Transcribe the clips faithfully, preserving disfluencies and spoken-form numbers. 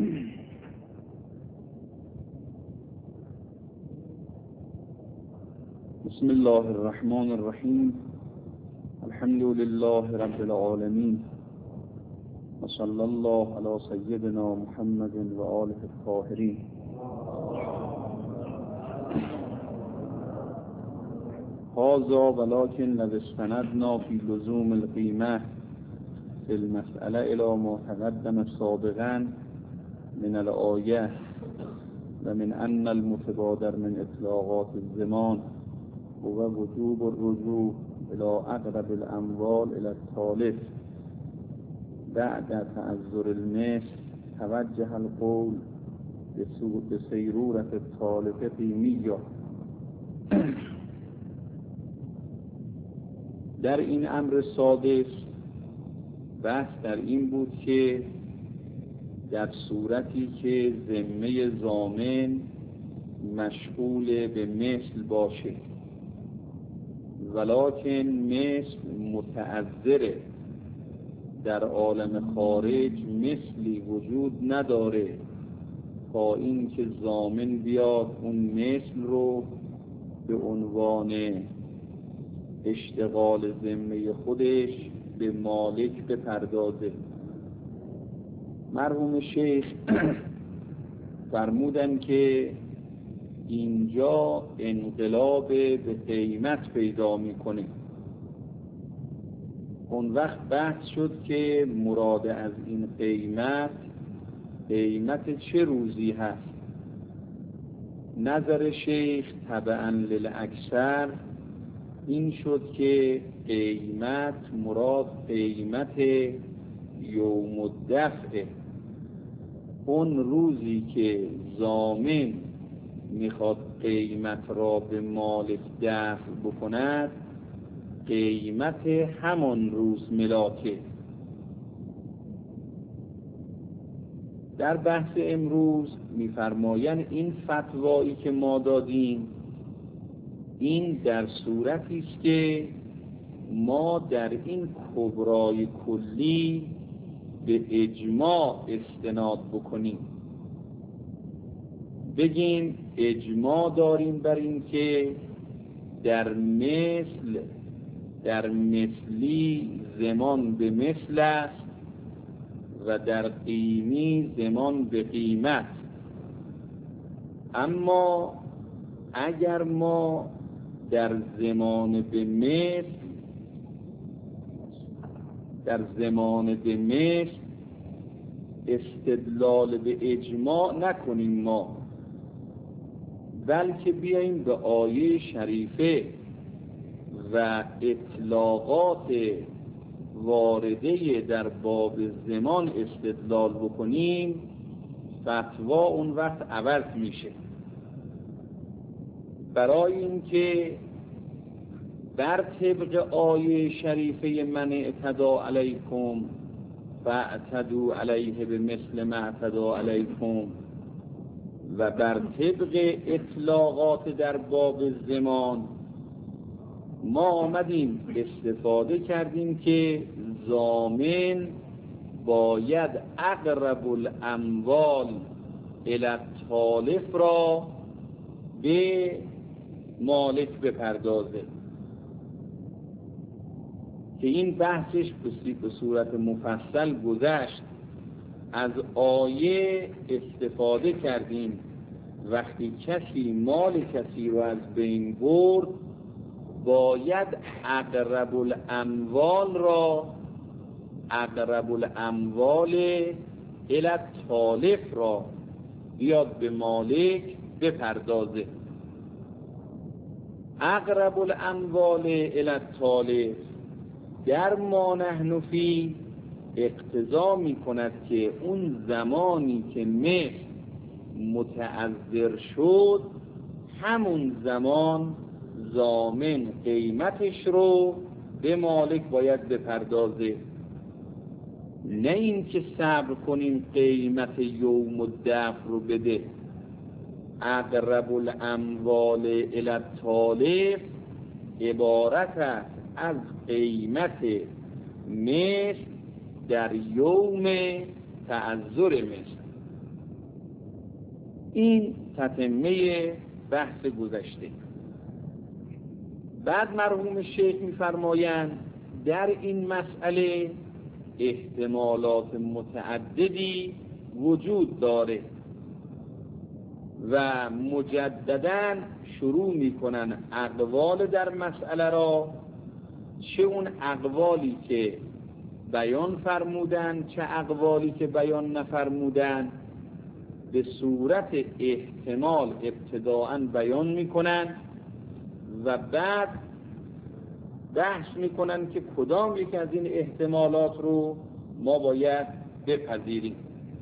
بسم الله الرحمن الرحیم. الحمد لله رب العالمین و صلی الله علی سیدنا محمد و آله الطاهرین. هذا ولكن لو استندنا في لزوم القیمة في المسألة الى ما تقدم سابقا من الآية ومن أن المتبادر من إطلاقات الزمان هو وجوب الرجوع إلى أقرب الأموال إلى التالف بعد تعذر المثل توجه القول بسيرورة التالف في مية. در این امر سادس بحث در این بود که در صورتی که ذمه ضامن مشغول به مثل باشه ولکن مثل متعذره، در عالم خارج مثلی وجود نداره تا اینکه ضامن بیاد اون مثل رو به عنوان اشتغال ذمه خودش به مالک بپردازه. مرحوم شیخ فرمودن که اینجا انقلاب به قیمت پیدا میکنه. اون وقت بحث شد که مراد از این قیمت قیمت چه روزی هست. نظر شیخ تبعا للاکثر این شد که قیمت مراد قیمت یوم الدفع، اون روزی که ضامن میخواد قیمت را به مالک دفع بکند قیمت همان روز ملاکه. در بحث امروز میفرمایند این فتوایی که ما دادیم این در صورتی است که ما در این کبرای کلی به اجماع استناد بکنیم، بگیم اجماع داریم بر این که در مثل در مثلی زمان به مثل است و در قیمی زمان به قیمت. اما اگر ما در زمان به مثل در زمان به مثل استدلال به اجماع نکنیم ما، بلکه بیاییم به آیه شریفه و اطلاقات وارده در باب زمان استدلال بکنیم، فتوا اون وقت عوض میشه. برای اینکه بر طبق آیه شریفه من اعتدا علیکم فاعتدوا علیه به مثل ما اعتدا علیکم و بر طبق اطلاقات در باب زمان ما آمدیم استفاده کردیم که ضامن باید اقرب الاموال الی التالف را به مالک بپردازه، که این بحثش به صورت مفصل گذشت. از آیه استفاده کردیم وقتی کسی مال کسی رو از بین برد باید اقرب الاموال را اقرب الاموال الی التالف را بیاد به مالک بپردازه. اقرب الاموال الی التالف در ما نحن فی اقتضا می کند که اون زمانی که مثل متعذر شد همون زمان ضامن قیمتش رو به مالک باید بپردازه، نه این که صبر کنیم قیمت یوم الدفع رو بده. اقرب الاموال الی التالف عبارت است از قیمت مثل در یوم تعذر مثل. این تتمه بحث گذشته. بعد مرحوم شیخ می‌فرمایند در این مسئله احتمالات متعددی وجود داره و مجدداً شروع میکنن اقوال در مسئله را، چه اون اقوالی که بیان فرمودن چه اقوالی که بیان نفرمودن، به صورت احتمال ابتداءً بیان میکنن و بعد بحث میکنن که کدام یک از این احتمالات رو ما باید بپذیریم.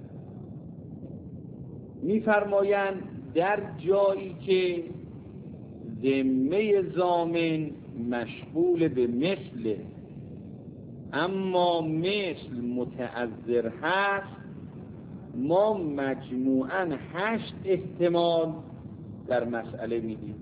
میفرمایند در جایی که ذمه ضامن مشغول به مثل اما مثل متعذر هست، ما مجموعاً هشت احتمال در مسئله میدیم.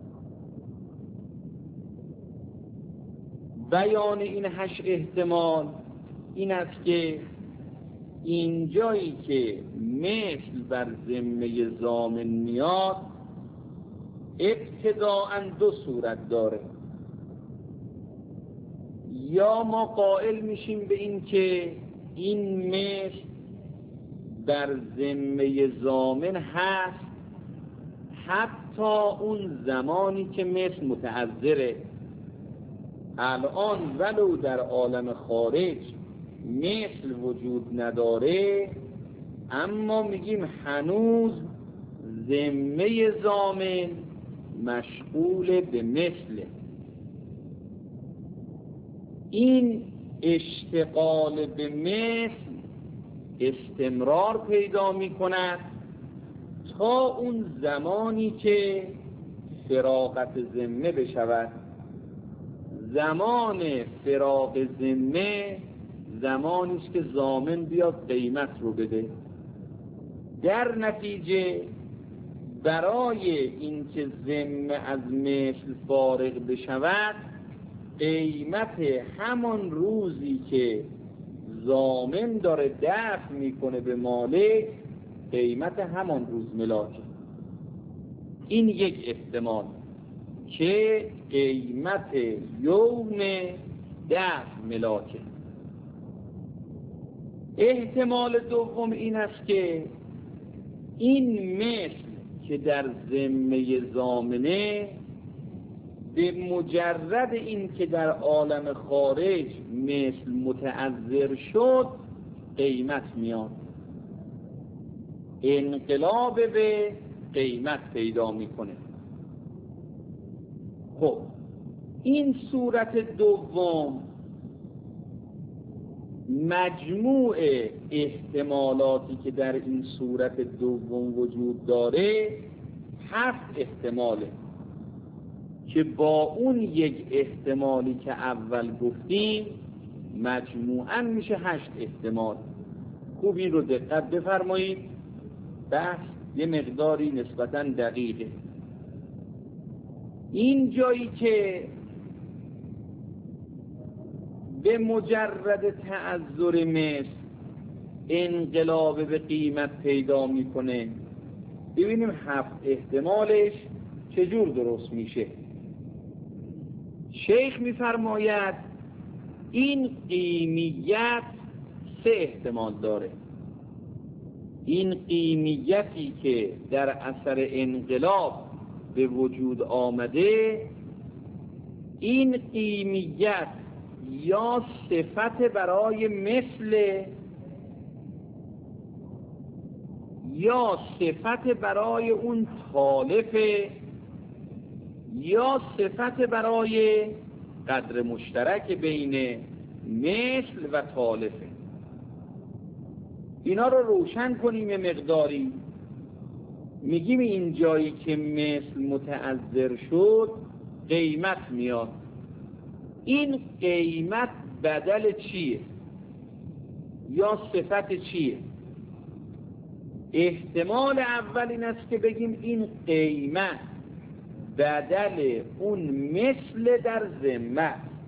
بیان این هشت احتمال این است که اینجایی که مثل بر ذمه ضامن میاد ابتداءً دو صورت داره. یا ما قائل میشیم به این که این مثل بر ذمه ضامن هست حتی اون زمانی که مثل متعذره. الان ولو در عالم خارج مثل وجود نداره، اما میگیم هنوز ذمه ضامن مشغول به مثل. این اشتغال به مثل استمرار پیدا میکند تا اون زمانی که فراغت ذمه بشود. زمان فراغ ذمه زمانی است که ضامن بیاد قیمت رو بده. در نتیجه برای اینکه ذمه از مثل فارغ بشود، قیمت همان روزی که ضامن داره دفع میکنه به مالک، قیمت همان روز ملاکه. این یک احتمال که قیمت یوم دفع ملاکه. احتمال دوم این است که این مثل که در ذمه ضامنه به مجرد این که در عالم خارج مثل متعذر شد قیمت میاد، انقلاب به قیمت پیدا میکنه. خب این صورت دوم مجموع احتمالاتی که در این صورت دوم وجود داره هفت احتماله که با اون یک احتمالی که اول گفتیم مجموعاً میشه هشت احتمال. خوبی رو دقت بفرمایید، بحث یه مقداری نسبتاً دقیقه. این جایی که به مجرد تعذر مثل انقلاب به قیمت پیدا میکنه، ببینیم هفت احتمالش چجور درست میشه. شیخ میفرماید این قیمیت سه احتمال داره. این قیمیتی که در اثر انقلاب به وجود آمده، این قیمیت یا صفت برای مثل یا صفت برای اون تالف یا صفت برای قدر مشترک بین مثل و تالفه. اینا رو روشن کنیم یه مقداری. میگیم این جایی که مثل متعذر شد قیمت میاد. این قیمت بدل چیه یا صفت چیه؟ احتمال اول این است که بگیم این قیمت بدل اون مثل در ذمه،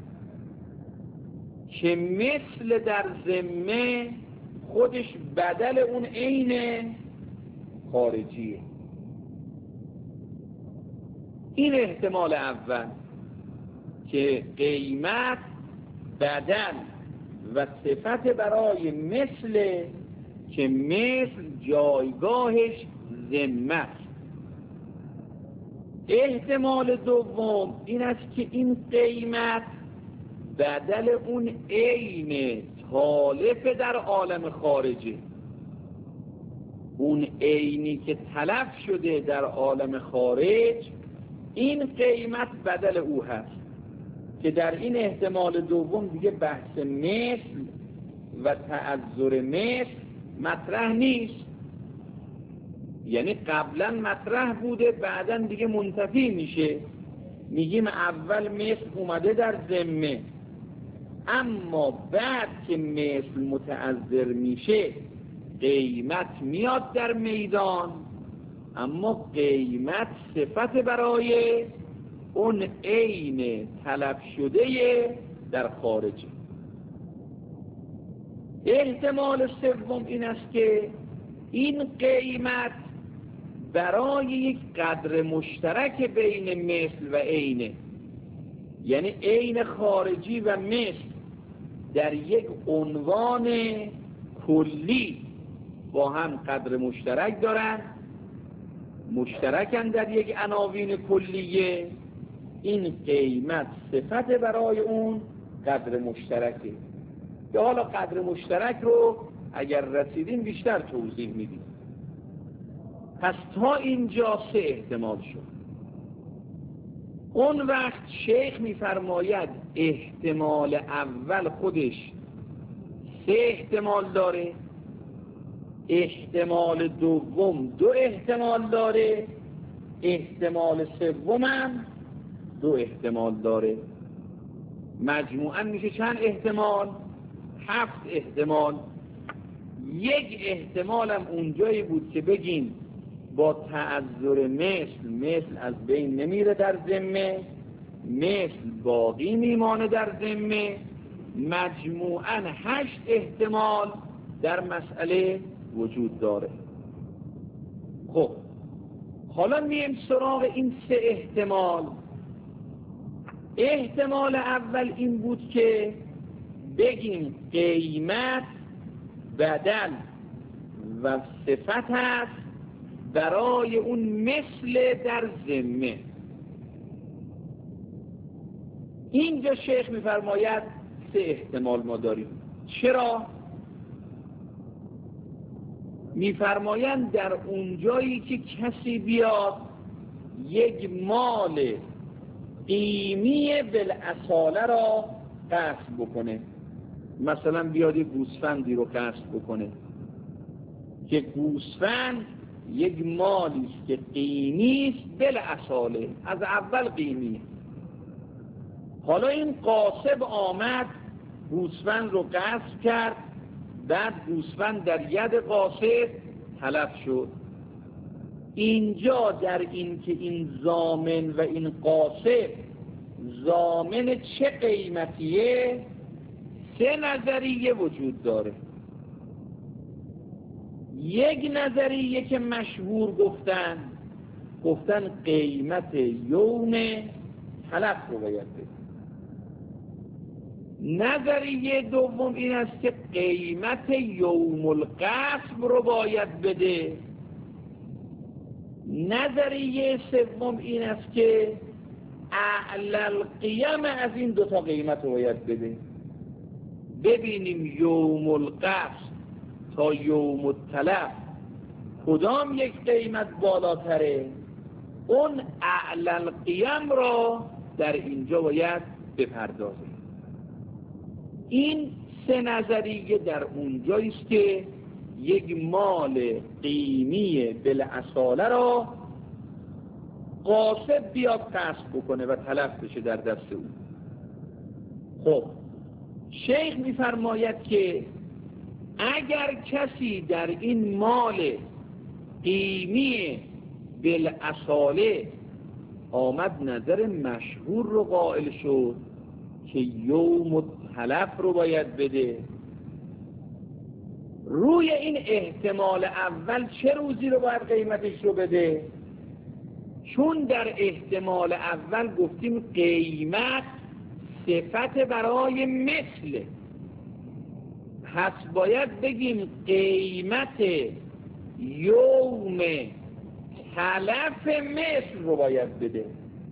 که مثل در ذمه خودش بدل اون عین خارجیه. این احتمال اول که قیمت بدل و صفت برای مثل که مثل جایگاهش ذمه است. احتمال دوم این است که این قیمت بدل اون عین تالف در عالم خارجی، اون عینی که تلف شده در عالم خارج، این قیمت بدل او هست که در این احتمال دوم دیگه بحث مثل و تعذر مثل مطرح نیست. یعنی قبلا مطرح بوده، بعدا دیگه منتفی میشه. میگیم اول مثل اومده در ذمه، اما بعد که مثل متعذر میشه قیمت میاد در میدان، اما قیمت صفت برای اون عین تلف شده در خارجه. احتمال سوم این است که این قیمت برای یک قدر مشترک بین مثل و عینه، یعنی عین خارجی و مثل در یک عنوان کلی با هم قدر مشترک دارن، مشترکن در یک عناوین کلیه. این قیمت صفت برای اون قدر مشترکه که حالا قدر مشترک رو اگر رسیدیم بیشتر توضیح میدیم. پس تا اینجا سه احتمال شد. اون وقت شیخ میفرماید احتمال اول خودش سه احتمال داره، احتمال دوم دو احتمال داره، احتمال سومم دو احتمال داره. مجموعاً میشه چند احتمال؟ هفت احتمال. یک احتمالم اونجایی بود که بگیم با تعذر مثل مثل از بین نمیره در ذمه، مثل باقی میمانه در ذمه. مجموعاً هشت احتمال در مسئله وجود داره. خب حالا میایم سراغ این سه احتمال. احتمال اول این بود که بگیم قیمت بدل و صفت هست برای اون مثل در ذمه. اینجا شیخ میفرماید سه احتمال ما داریم. چرا؟ میفرمایند در اونجایی که کسی بیاد یک مال قیمی بالاصاله را قصد بکنه، مثلا بیاد یک گوسفندی رو قصد بکنه که گوسفند یک مالی است که قیمی است بالاصاله، از اول قیمی. حالا این قاصب آمد گوسفند رو قصد کرد، بعد گوسفند در ید قاصد تلف شد. اینجا در این که این ضامن و این قاصد ضامن چه قیمتیه، سه نظریه وجود داره. یک نظریه که مشهور گفتن گفتن قیمت یوم تلف رو باید بده. نظریه دوم این است که قیمت یوم القصب رو باید بده. نظریه سوم این است که اعلی القیم از این دوتا قیمت رو باید بده. ببینیم یوم القصب تا یوم التلف کدام یک قیمت بالاتره، اون اعلی القیم را در اینجا باید بپردازیم. این سه نظریه در اونجاییست که یک مال قیمی بالاصاله را قاصد بیاد قصد بکنه و تلف بشه در دست او. خب شیخ میفرماید که اگر کسی در این مال قیمی بالاصاله آمد نظر مشهور رو قائل شد که یوم التلف رو باید بده، روی این احتمال اول چه روزی رو باید قیمتش رو بده؟ چون در احتمال اول گفتیم قیمت صفت برای مثل، پس باید بگیم قیمت یوم تلف مثل رو باید بده.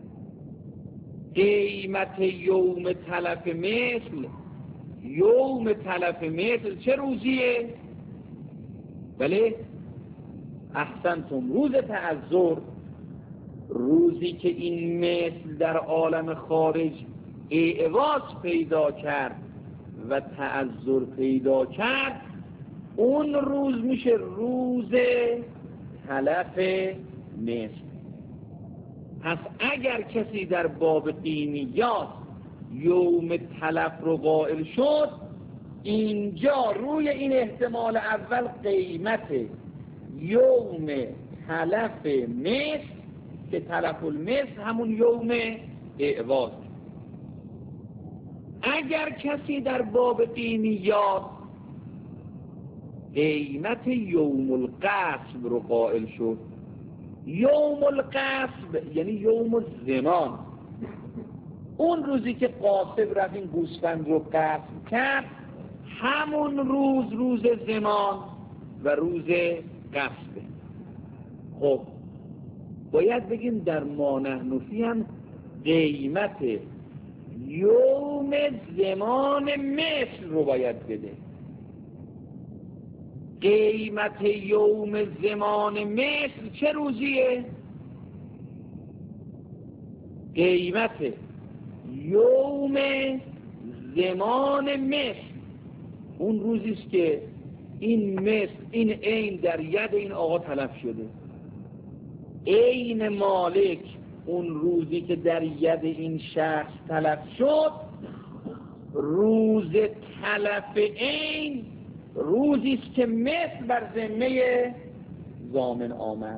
قیمت یوم تلف مثل، یوم تلف مثل چه روزیه؟ بله احسنتم، روز تعذر، روزی که این مثل در عالم خارج اعواض پیدا کرد و تعذر پیدا کرد، اون روز میشه روز تلف مثل. پس اگر کسی در باب قیمیات یوم تلف رو قائل شد، اینجا روی این احتمال اول قیمت یوم تلف مثل که تلف المثل همون یوم اعواض. اگر کسی در باب قیمیات قیمت یوم القصب رو قائل شد، یوم القصب یعنی یوم الزمان، اون روزی که قاصب رفت این گوسفند رو قصب کرد، همون روز روز زمان و روز قصبه. خب باید بگیم در ما نحن فیه هم قیمت یوم زمان مثل رو باید بده. قیمت یوم زمان مثل چه روزیه؟ قیمت یوم زمان مثل اون روزیست که این مثل، این عین در ید این آقا تلف شده. عین مالک اون روزی که در ید این شخص تلف شد، روز تلف عین روزیست که مثل بر ذمه ضامن آمد.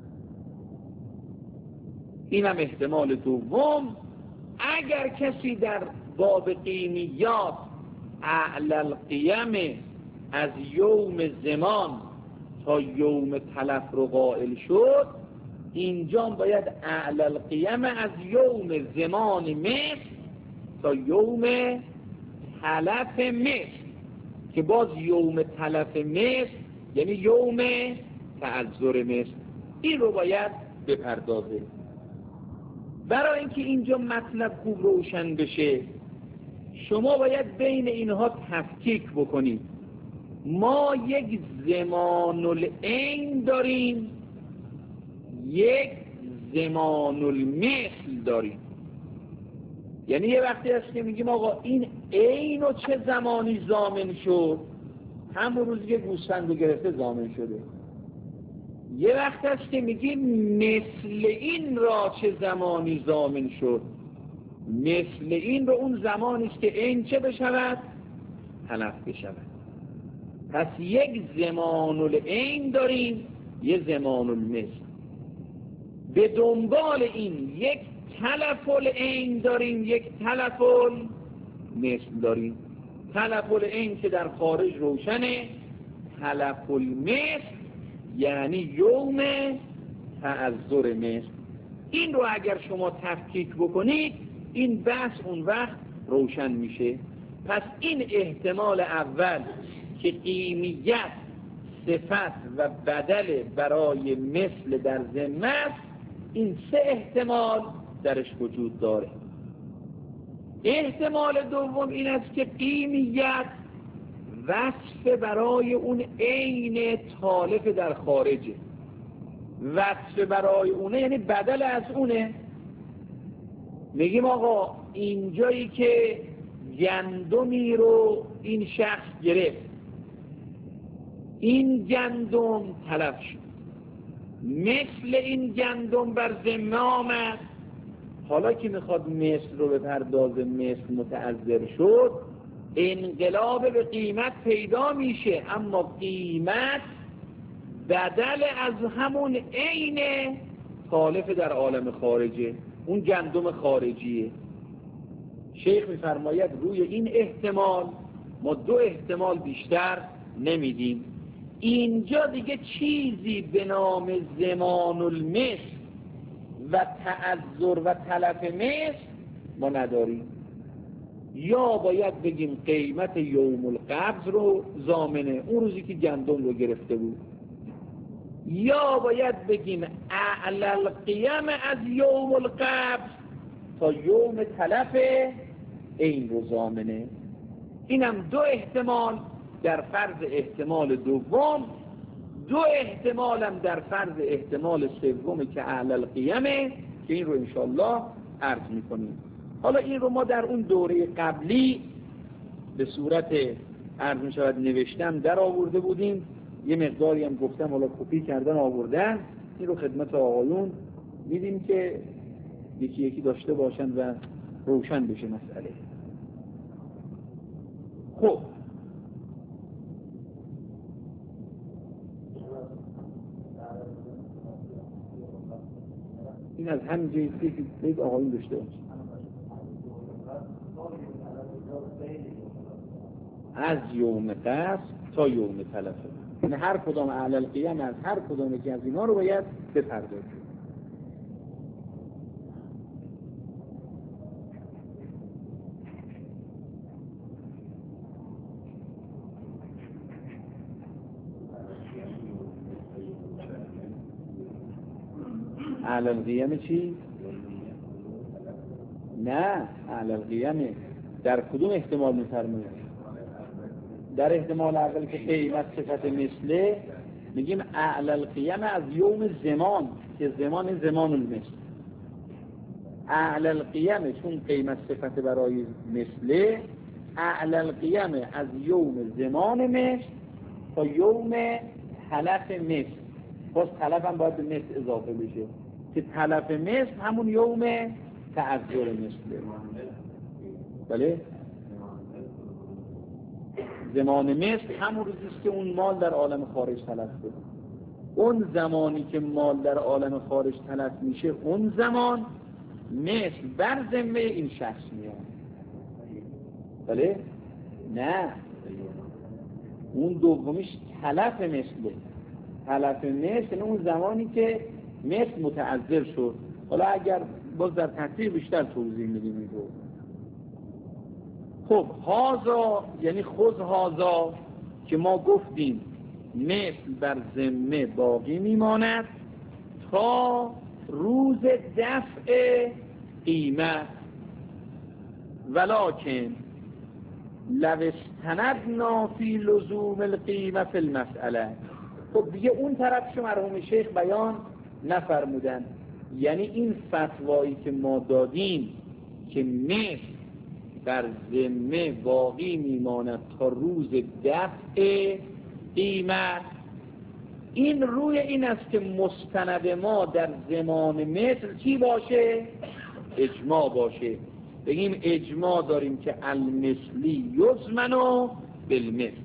اینم احتمال دوم. اگر کسی در باب قیمیات اعلی القیم از یوم زمان تا یوم تلف رو قائل شد، اینجا باید اعلی القیم از یوم زمان مثل تا یوم تلف مثل، که باز یوم تلف مثل یعنی یوم تعذر مثل، این رو باید بپردازه. برای اینکه اینجا مطلب خوب روشن بشه، شما باید بین اینها تفکیک بکنید. ما یک زمان العین داریم، یک زمان المثل داریم. یعنی یه وقتی هست که میگیم آقا این عین و چه زمانی ضامن شد، همون روزی که گوسفند رو گرفته ضامن شده. یه وقت هست که میگیم مثل این را چه زمانی ضامن شد، مثل این رو اون زمانی است که عین چه بشود، تلف بشود. پس یک زمان العین داریم، یک زمان المثل. به دنبال این یک تلف العین داریم، یک تلف المثل داریم. تلف العین که در خارج روشنه، تلف المثل یعنی یوم تعذر مثل. این رو اگر شما تفکیک بکنید، این بحث اون وقت روشن میشه. پس این احتمال اول که قیمیت صفت و بدل برای مثل در ذمه است، این سه احتمال درش وجود داره. احتمال دوم این است که قیمیت وصف برای اون عین تالف در خارجه. وصف برای اونه یعنی بدل از اونه. میگیم آقا اینجایی که گندمی رو این شخص گرفت، این گندم تلف شد، مثل این گندم بر ذمه آمد، حالا که میخواد مثل رو به پرداز مثل متعذر شد، انقلاب به قیمت پیدا میشه، اما قیمت بدل از همون عین تالف در عالم خارجه، اون گندم خارجیه. شیخ میفرماید روی این احتمال ما دو احتمال بیشتر نمیدیم. اینجا دیگه چیزی به نام زمان المثل و تعذر و تلف مثل ما نداریم. یا باید بگیم قیمت یوم القبض رو ضامنه، اون روزی که گندم رو گرفته بود، یا باید بگیم اعلی القیم از یوم القبض تا یوم تلف این رو ضامنه. اینم دو احتمال در فرض احتمال دوم، دو احتمالم در فرض احتمال سوم که اعلی القیمه، که این رو انشالله عرض میکنیم. حالا این رو ما در اون دوره قبلی به صورت عرض میشود نوشتم در آورده بودیم، یه مقداری هم گفتم حالا کپی کردن آوردن، این رو خدمت آقایون میدیم که یکی یکی داشته باشن و روشن بشه مسئله. خب این از همین جنسی که بید آقایون داشته باشه، از یوم قبض تا یوم تلف. یعنی هر کدام اعلی القیم از هر کدام که از اینا رو باید بپردازیم. اعلی القیم چی؟ نه، اعلی القیم در کدوم احتمال می‌فرمایید؟ در احتمال اول که قیمت صفت مثله میگیم اعلی القیم از یوم زمان، که زمان زمان المثل. اعلی القیم چون قیمت صفت برای مثله، اعلی القیم از یوم زمان مثل تا یوم تلف مثل. باز تلف هم باید به مثل اضافه بشه که تلف مثل همون یوم تعذر مثله. بله؟ زمان مثل همون روزیست که اون مال در عالم خارج تلف شد. اون زمانی که مال در عالم خارج تلف میشه، اون زمان مثل بر ذمه این شخص میاد. بله؟ نه، اون دومیش تلف مثله. تلف مثل اون زمانی که مثل متعذر شد. حالا اگر باز در تفصیل بیشتر توضیح میدیم این رو. خب هازا یعنی خود هازا که ما گفتیم مثل بر ذمه باقی میماند تا روز دفع قیمت، ولکن لو استندنا فی لزوم القیمه فی المسئله. خب دیگه اون طرفشو مرحوم شیخ بیان نفرمودن. یعنی این فتوایی که ما دادیم که مثل بر ذمه باقی میماند تا روز دفع قیمت، این روی این است که مستند ما در زمان مثل چی باشه؟ اجماع باشه. بگیم اجماع داریم که المثلی یضمن بالمثل.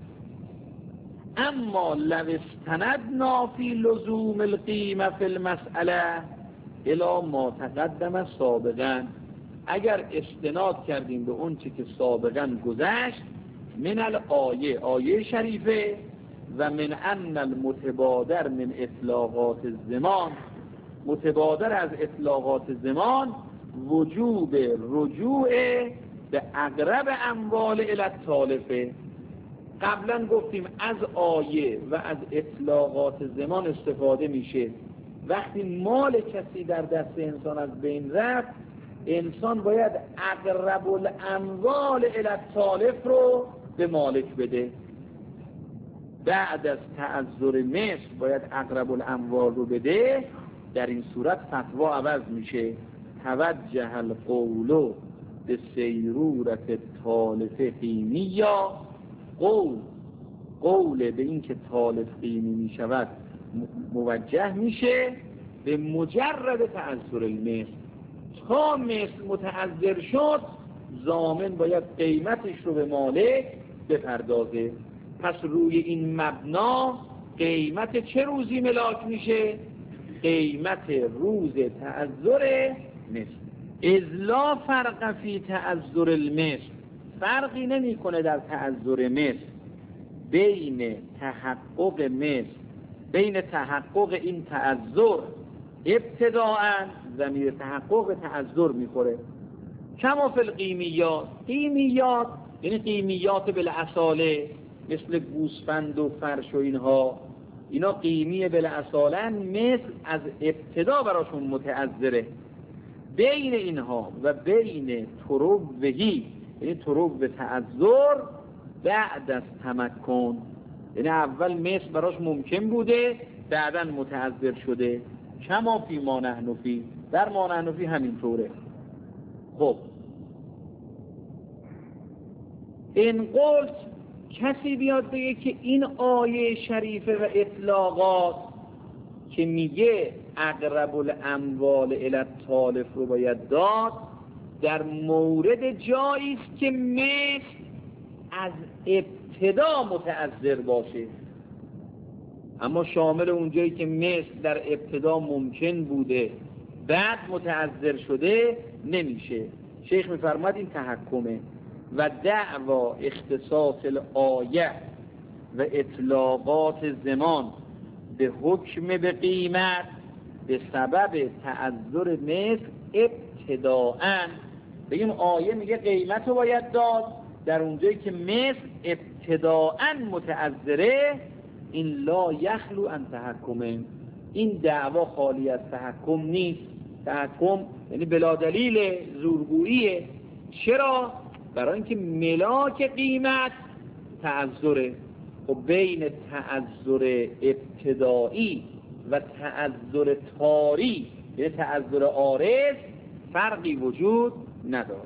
اما لو استندنا فی لزوم القیمه فی المسئله الی ما تقدم سابقا، اگر استناد کردیم به اون چی که سابقا گذشت، من الآیه، آیه شریفه، و من ان المتبادر من اطلاقات الزمان، متبادر از اطلاقات زمان وجوب رجوع به اقرب اموال الی التالفه. قبلا گفتیم از آیه و از اطلاقات زمان استفاده میشه. وقتی مال کسی در دست انسان از بین رفت، انسان باید اقرب الاموال الی التالف رو به مالک بده. بعد از تعذر مثل باید اقرب الاموال رو بده. در این صورت فتوا عوض میشه. توجه القول به سیرورت تالف قیمی، یا قول قول به این که تالف قیمی میشود موجه میشه به مجرد تعذر المثل. تا مثل متعذر شد، ضامن باید قیمتش رو به مالک بپردازه. پس روی این مبنا قیمت چه روزی ملاک میشه؟ قیمت روز تعذر مثل. اذ لا فرق فی تعذر المثل، فرقی نمی کنه در تعذر مثل بین تحقق مثل، بین تحقق این تعذر ابتداءً ضمیر تحقق به تعذر میخوره. کما فی القیمیات، قیمیات یعنی قیمیات بالاصاله مثل گوسفند و فرش و اینها، اینا قیمی بالاصاله مثل از ابتدا براشون متعذره. بین اینها و بین تروبهی یعنی تروب تعذر بعد از تمکن، یعنی اول مثل براش ممکن بوده بعداً متعذر شده. کما فی ما نحن فی، در ما نحن فی همینطوره. خب این قلت کسی بیاد بگه که این آیه شریفه و اطلاقات که میگه اقرب الاموال الی التالف رو باید داد، در مورد جایی است که مثل از ابتدا متعذر باشه، اما شامل اونجایی که مثل در ابتدا ممکن بوده بعد متعذر شده نمیشه. شیخ میفرماد این تحکمه. و دعوا اختصاص الآیه و اطلاقات زمان به حکم به قیمت به سبب تعذر مثل ابتداءً، بگیم آیه میگه قیمت رو باید داد در اونجایی که مثل ابتداءً متعذره، این لا یخلو ان تحکمه، این دعوا خالی از تحکم نیست. تحکم یعنی بلا دلیل زورگوییه. چرا؟ برای اینکه ملاک قیمت تعذره. خب بین تعذر ابتدایی و تعذر طاری یعنی تعذر عارض فرقی وجود نداره.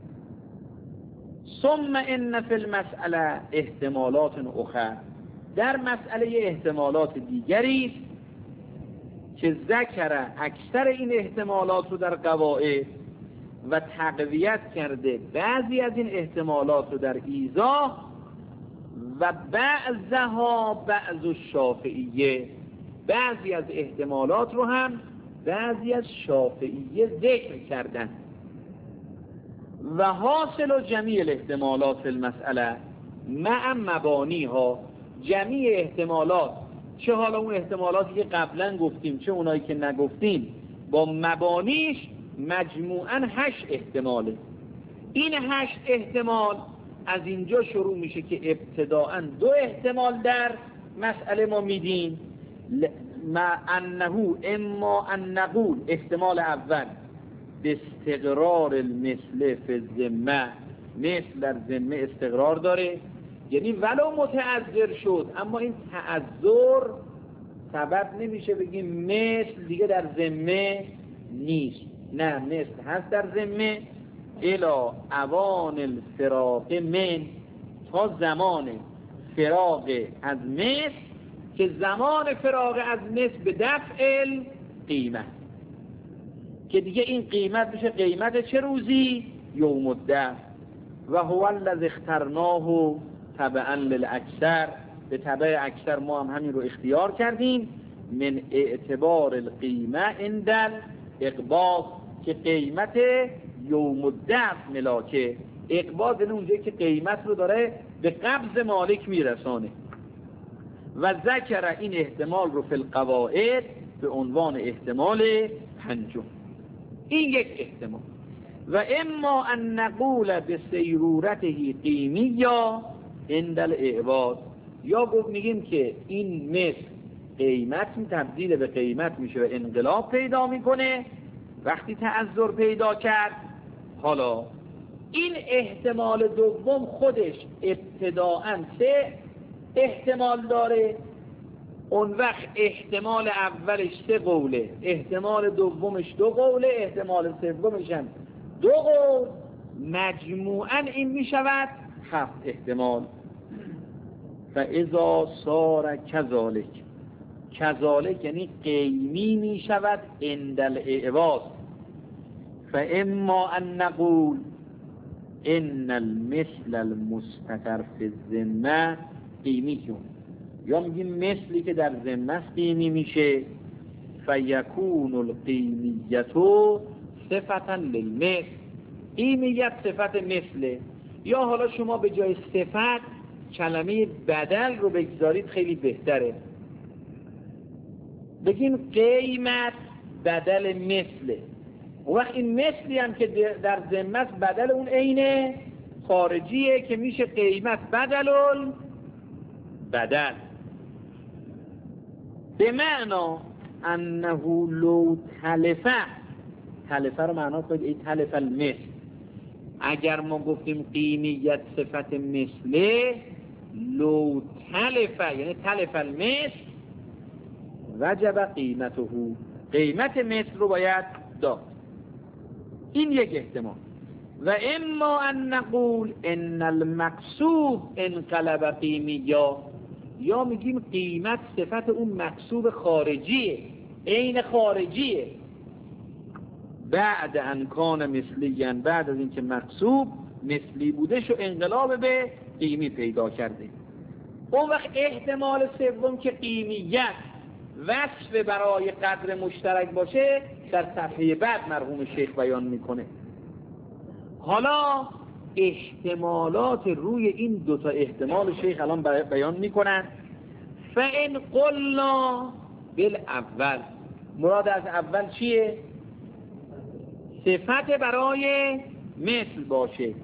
ثم ان فی المسئله احتمالات اخر، در مسئله احتمالات دیگری است که ذکر اکثر این احتمالات رو در قواعد و تقویت کرده بعضی از این احتمالات رو در ایضاح و بعضها بعض الشافعیه، بعضی از احتمالات رو هم بعضی از شافعیه ذکر کردن. و حاصل جمیع الاحتمالات فی المسئله مع مبانیها، جمیع احتمالات، چه حالا اون احتمالاتی که قبلا گفتیم چه اونایی که نگفتیم، با مبانیش مجموعاً هشت احتماله. این هشت احتمال از اینجا شروع میشه که ابتداءً دو احتمال در مسئله ما میدیم، مع انه اما ان نقول، احتمال اول به استقرار المثل فی الذمه، مثل در ذمه استقرار داره، یعنی ولو متعذر شد اما این تعذر سبب نمیشه بگیم مثل دیگه در ذمه نیست، نه مثل هست در ذمه. الی اوان الفراق من، تا زمان فراق از مثل که زمان فراق از مثل به دفع قیمت، که دیگه این قیمت میشه قیمت چه روزی؟ یوم الدفع. و هو الذی اخترناه تبعا للاکثر، به تبع اکثر ما هم همین رو اختیار کردیم. من اعتبار القیمه عند الاقباض، که قیمت یوم الدفع ملاکه. اقباض یعنی اونجایی که قیمت رو داره به قبض مالک میرسانه. و ذکر این احتمال رو فی القواعد به عنوان احتمال پنجم. این یک احتمال. و اما ان نقول به سیرورته قیمی یا عند الاعواض، یا گفت میگیم که این مثل قیمت تبدیل به قیمت میشه و انقلاب پیدا میکنه وقتی تعذر پیدا کرد. حالا این احتمال دوم خودش ابتداءً سه احتمال داره، اون وقت احتمال اولش سه قوله، احتمال دومش دو قوله، احتمال سومش هم دو قول، مجموعاً این میشود هفت احتمال. فاذا صار کذالک، کذالک یعنی قیمی میشود عند الاعواض. فاما ان نقول ان المثل المستتر فی الذمه قیمیون، یا میگیم مثلی که در ذمه قیمی میشه. فیکون القیمیت صفتا للمثل، قیمیت صفت مثله. یا حالا شما به جای صفت کلمه بدل رو بگذارید خیلی بهتره، بگیم قیمت بدل مثله. و وقت این مثلی هم که در ذمه بدل اون عین خارجیه که میشه قیمت بدل بدل. به معنا انه لو تلفه، تلفه رو معنا کنید ای تلف المثل، اگر ما گفتیم قیمیت صفت مثله، لو تلفه یعنی تلف المثل وجب قیمته، قیمت مثل رو باید داد. این یک احتمال. و اما ان نقول ان المکسوب انقلب قیمیا، یا میگیم قیمت صفت اون مکسوب خارجیه، عین خارجیه، بعد ان کان مثلیاً، بعد از اینکه مکسوب مثلی بوده شو انقلاب به قیمی پیدا کرده. اون وقت احتمال سوم که قیمیت وصف برای قدر مشترک باشه در صفحه بعد مرحوم شیخ بیان میکنه. حالا احتمالات روی این دوتا احتمال شیخ الان بیان میکنن. فإن قلنا بالاول، مراد از اول چیه؟ صفت برای مثل باشه.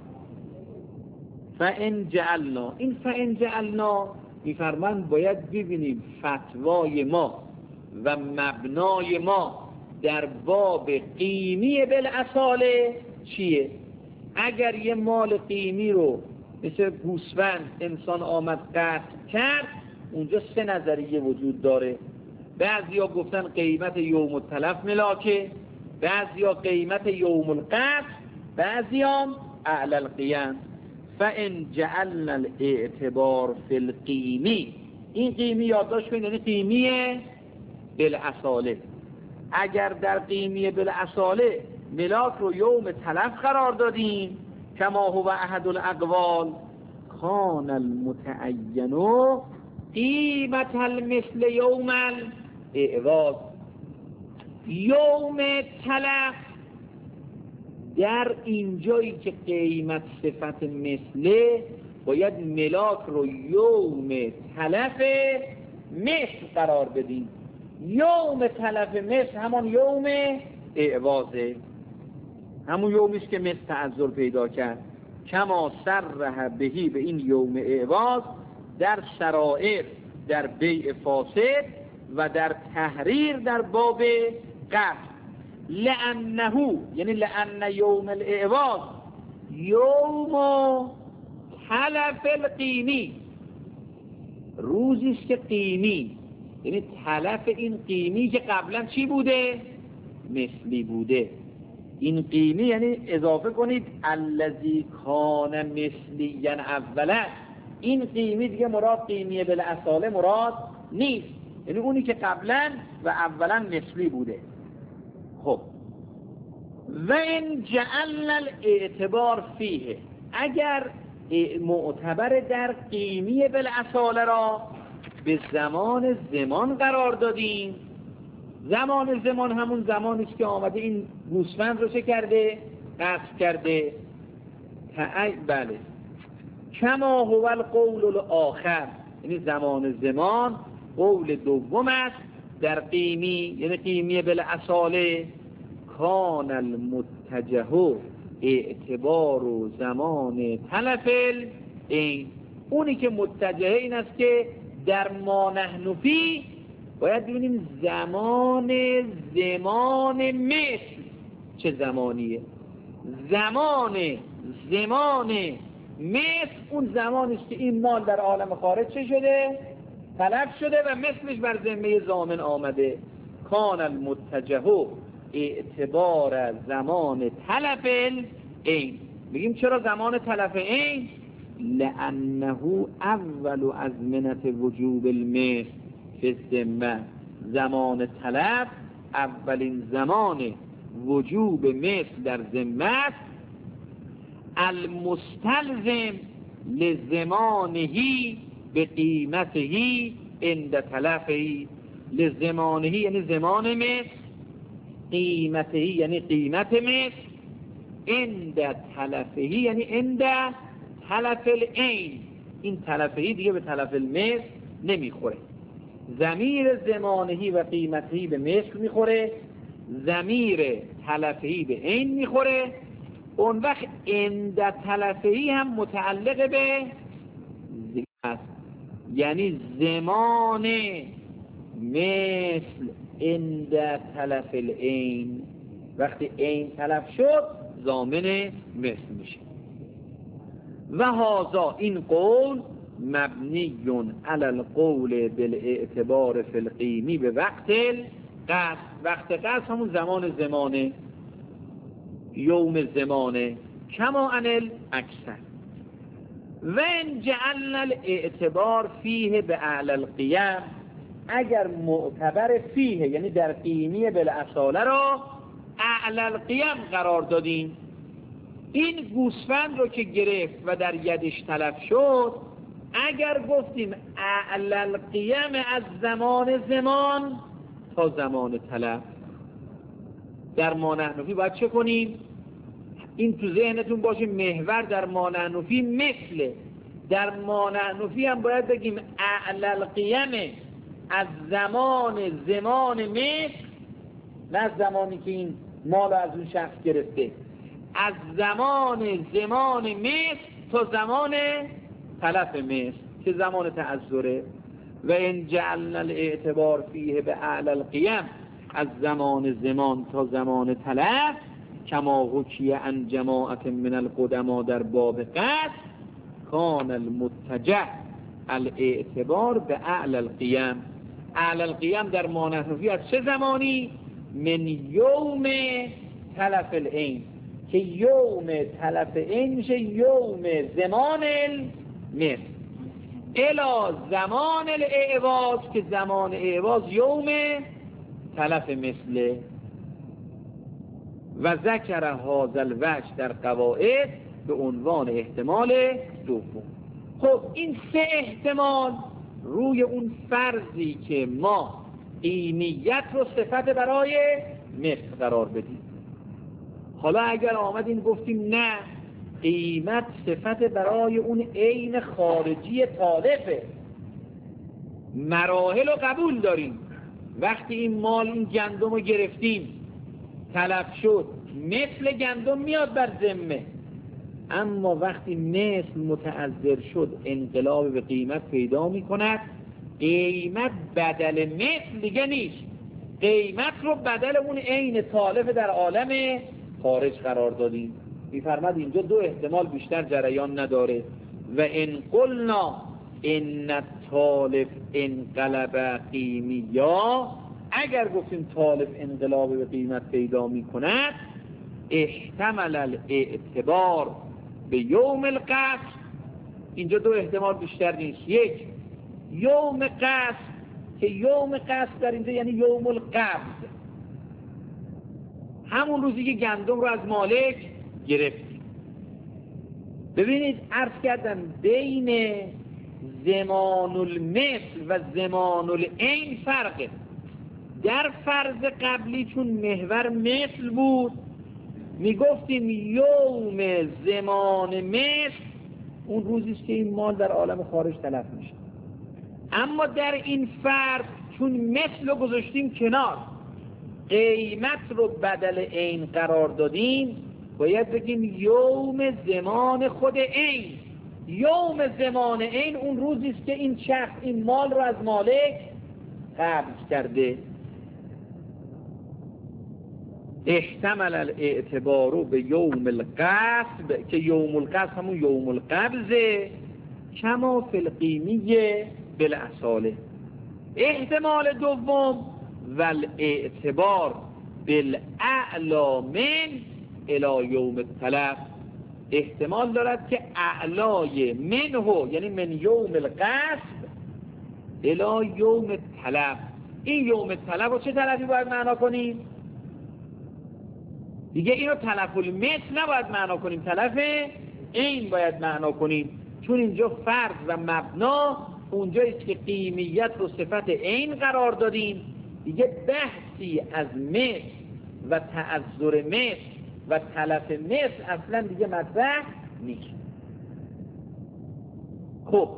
فإن جعلنا، این فإن جعلنا میفرمند باید ببینیم فتوای ما و مبنای ما در باب قیمی بالاصاله چیه. اگر یه مال قیمی رو مثل گوسفند انسان آمد قطع کرد، اونجا سه نظریه وجود داره. بعضیا گفتن قیمت یوم التلف ملاکه، بعضیا قیمت یوم القطع، بعضیا اعلی القیام. فإن جعلنا الاعتبار فی القیمی، این قیمی یادداشت کنید یعنی قیمی بالاصاله. اگر در قیمی بالاصاله ملاک رو یوم تلف قرار دادیم کما هو احد الاقوال، کان المتعین قیمت المثل یوم الاعواض. یوم تلف در اینجایی که قیمت صفت مثله باید ملاک رو یوم تلف مثل قرار بدیم. یوم تلف مثل همان یوم اعواضه، همون یومیست که مثل تعذر پیدا کرد. کما صرح بهی، به این یوم اعواض در شرائع در بیع فاسد و در تحریر در باب قبض. لأنه یعنی لأن یوم الاعواض یوم تلف القیمی، روزیست که قیمی یعنی تلف این قیمی که قبلا چی بوده؟ مثلی بوده. این قیمی یعنی اضافه کنید الذی کان مثلیاً اولا، این قیمی دیگه مراد قیمی بالاصاله مراد نیست، یعنی اونی که قبلا و اولا مثلی بوده. خب و این جعلنا الاعتبار فیه، اگر معتبر در قیمی بالاصاله را به زمان زمان قرار دادیم، زمان زمان همون زمانیست که آمده این گوسفند رو چه کرده؟ قطع کرده. تعی بله کما هو القول الاخر، یعنی زمان زمان قول دوم است در قیمی یعنی قیمی بالاصاله. کان المتجه اعتبار و زمان تلف این، اونی که متجه این است که در ما نحن فی باید ببینیم زمان زمان مثل چه زمانیه. زمان زمان مثل اون زمانیست که این مال در عالم خارج چه شده؟ تلف شده و مثلش بر ذمه ضامن آمده. کان المتجه اعتبار زمان تلف این. میگیم چرا زمان تلف این؟ لأنه اول ازمنة وجوب المثل فی الذمه، زمان تلف اولین زمان وجوب مثل در ذمه، المستلزم لزمانهی به قیمتهی عند تلفهی. لزمانهی یعنی زمان مثل، قیمتهی یعنی قیمت مثل، عند تلفهی یعنی عند تلف العین. این تلفهی دیگه به تلف المثل نمیخوره، ضمیر زمانهی و قیمتهی به مثل میخوره. ضمیر تلفهی به عین میخوره، اون وقت عند تلفهی هم متعلق به ذکر است، یعنی زمان مثل عند تلف العین، وقتی عین تلف شد ضامن مثل میشه. و هذا این قول مبنی علی القول بالاعتبار فی القیمی به وقت القصد. وقت قصد همون زمان زمانه، یوم زمانه، کما عن الاکثر. و ان جعلنا الاعتبار فیه به اعلی القیم، اگر معتبر فیه یعنی در قیمی بالاصاله را اعلی القیم قرار دادیم، این گوسفند رو که گرفت و در یدش تلف شد، اگر گفتیم اعلی القیم از زمان زمان تا زمان تلف، در مانحنفی باید چه کنیم؟ این تو ذهنتون باشه، محور در مانحنفی مثله، در مانحنفی هم باید بگیم اعلی القیم از زمان زمان مثل، نه از زمانی که این مال از اون شخص گرفته، از زمان زمان مثل تا زمان تلف مثل که زمان تعذره. و ان جعلنا الاعتبار فیه به اعلی القیم، از زمان زمان تا زمان تلف، کما حکی عن جماعت من القدما در باب قصد، کان المتجه الاعتبار به اعلی القیم. اعلی القیم در مانحنفی از چه زمانی؟ من یوم تلف العین، که یوم تلف عین میشه یوم زمان المثل، الی زمان الاعواز، که زمان اعواز یوم تلف مثله. و ذکر هذا الوجه در قواعد به عنوان احتمال دوم. خب این سه احتمال روی اون فرضی که ما قیمیت رو صفت برای مثل قرار بدیم. حالا اگر آمدیم گفتیم نه، قیمت صفت برای اون عین خارجی تالفه، مراحل رو قبول داریم، وقتی این مال این گندم رو گرفتیم تلف شد، مثل گندم میاد بر ذمه، اما وقتی مثل متعذر شد انقلاب به قیمت پیدا می کند. قیمت بدل مثل دیگه نیست، قیمت رو بدل اون عین تالف در عالم خارج قرار دادیم. میفرماد اینجا دو احتمال بیشتر جریان نداره. و ان قلنا ان التالف انقلب قیمیا، اگر گفتیم تالف انقلاب به قیمت پیدا می کند، احتمل الاعتبار به یوم القصد. اینجا دو احتمال بیشتر نیست، یک یوم قصد، که یوم قصد در اینجا یعنی یوم القبض، همون روزی که گندم رو از مالک گرفتیم. ببینید عرض کردم بین زمان المثل و زمان العین فرقه. در فرض قبلی چون محور مثل بود میگفتیم یوم زمان مثل اون روزیست که این مال در عالم خارج تلف میشه، اما در این فرض چون مثل رو گذاشتیم کنار، قیمت رو بدل عین قرار دادیم، باید بگیم یوم زمان خود عین. یوم زمان عین اون روزیست که این شخص این مال رو از مالک قبض کرده. احتمل الاعتبار به یوم القصب، که یوم القصب همون یوم القبضه، کما فی القیمیه بالاصاله. احتمال دوم والاعتبار بالاعلا من الی یوم التلف، احتمال دارد که اعلای منه یعنی من یوم القصب الی یوم التلف. این یوم التلف رو چه تلفی باید معنا کنیم؟ دیگه اینو تلف المثل نباید معنا کنیم، تلف این باید معنا کنیم، چون اینجا فرض و مبنا اونجاییست که قیمیت رو صفت عین قرار دادیم، دیگه بحثی از مثل و تعذر مثل و تلف مثل اصلا دیگه مطرح نیست. خب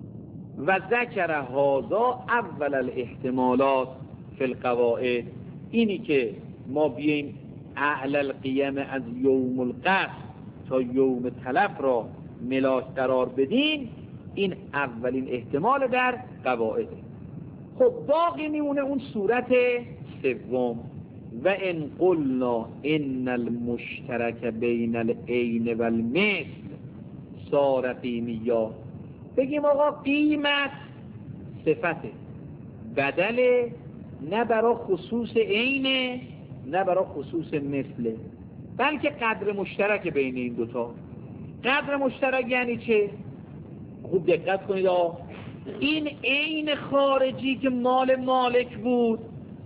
و ذکر هذا اول الاحتمالات فی القواعد، اینی که ما بیاییم اعلی القیم از یوم القصر تا یوم تلف را ملاک قرار بدیم، این اولین احتمال در قواعده. خب باقی میمونه اون صورت سوم، و ان قلنا ان المشترک بین العین و المثل صار قیمیا. بگیم آقا قیمت صفته، بدله، نه برای خصوص عینه نه برای خصوص مثله، بلکه قدر مشترک بین این دوتا. قدر مشترک یعنی چه؟ خوب دقت کنید آقا، این عین خارجی که مال مالک بود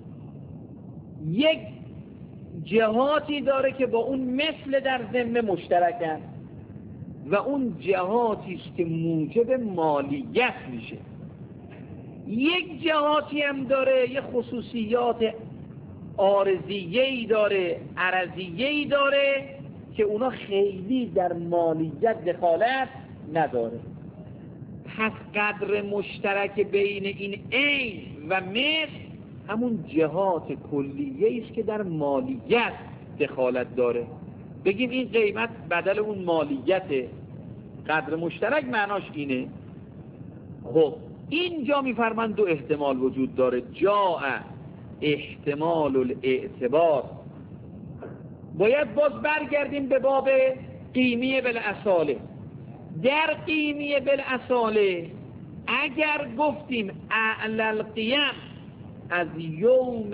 یک جهاتی داره که با اون مثل در ذمه مشترکن و اون جهاتی است که موجب مالیت میشه. یک جهاتی هم داره یه خصوصیات عارضیه‌ای داره، عرضیه‌ای داره که اونا خیلی در مالیت دخالت نداره. پس قدر مشترک بین این عین و مثل همون جهات کلیه‌ای است که در مالیت دخالت داره. بگیم این قیمت بدل اون مالیته، قدر مشترک معناش اینه. خب اینجا میفرمند دو احتمال وجود داره. جاء احتمال الاعتبار، باید باز برگردیم به باب قیمی بالاصاله. در قیمی بالاصاله اگر گفتیم اعلی القیم از یوم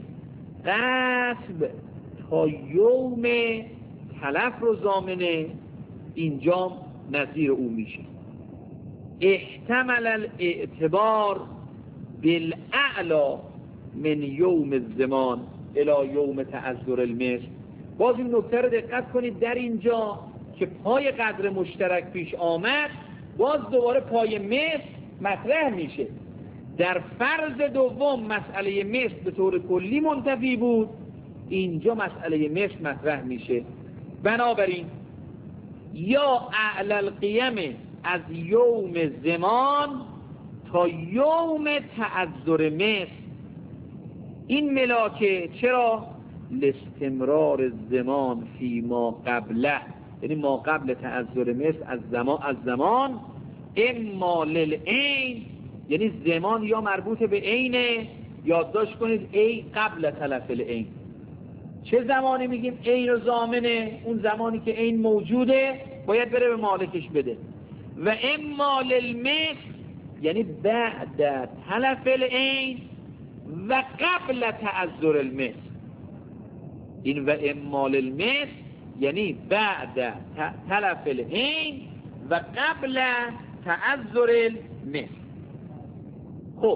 غصب تا یوم تلف رو ضامنه، اینجا نظیر او میشه. احتمل الاعتبار بالاعلا من یوم الزمان الی یوم تعذر المثل. باز این نکته رو دقت کنید، در اینجا که پای قدر مشترک پیش آمد باز دوباره پای مثل مطرح میشه. در فرض دوم مسئله مثل به طور کلی منتفی بود، اینجا مسئله مثل مطرح میشه. بنابراین یا اعلی القیم از یوم زمان تا یوم تعذر مثل، این ملاکه چرا؟ لاستمرار زمان فی ما قبله، یعنی ما قبل تعذر مثل از زمان از زمان اما للعین، یعنی زمان یا مربوط به عینه. یادداشت کنید ای قبل تلف العین. چه زمانی میگیم عین و ضامنه؟ اون زمانی که عین موجوده باید بره به مالکش بده. و اما للمثل یعنی بعد تلف العین و قبل تعذر المثل. این و اما للمثل یعنی بعد تلف العین و قبل تعذر المثل. خب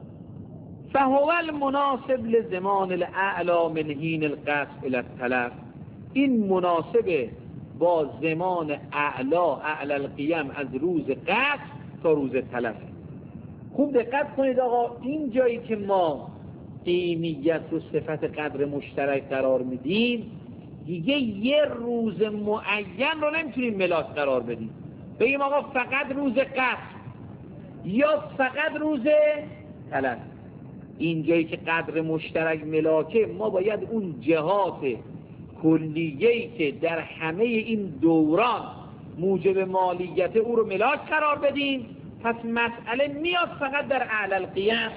فهو المناسب لزمان الاعلا من حین القصد الى التلف، این مناسبه با زمان اعلا اعلی القیم از روز قصد تا روز تلف. خوب دقت کنید آقا، این جایی که ما قیمیت و صفت قدر مشترک قرار میدیم دیگه یه روز معین رو نمیتونیم ملاک قرار بدیم، بگیم آقا فقط روز قصد یا فقط روز تلف. این جایی که قدر مشترک ملاکه، ما باید اون جهات کلیه‌ای که در همه این دوران موجب مالیت او رو ملاک قرار بدیم. پس مسئله میاد فقط در اعلی القیم.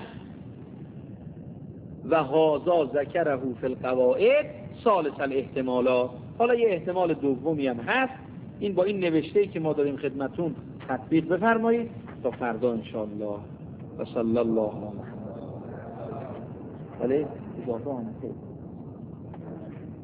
و هذا ذکره فی القواعد ثالث الاحتمالات. حالا یه احتمال دومی هم هست، این با این نوشته‌ای که ما داریم خدمتون تطبیق بفرمایید تا فردا ان شاء الله. و صلی الله علی محمد. ولی اجازه آمده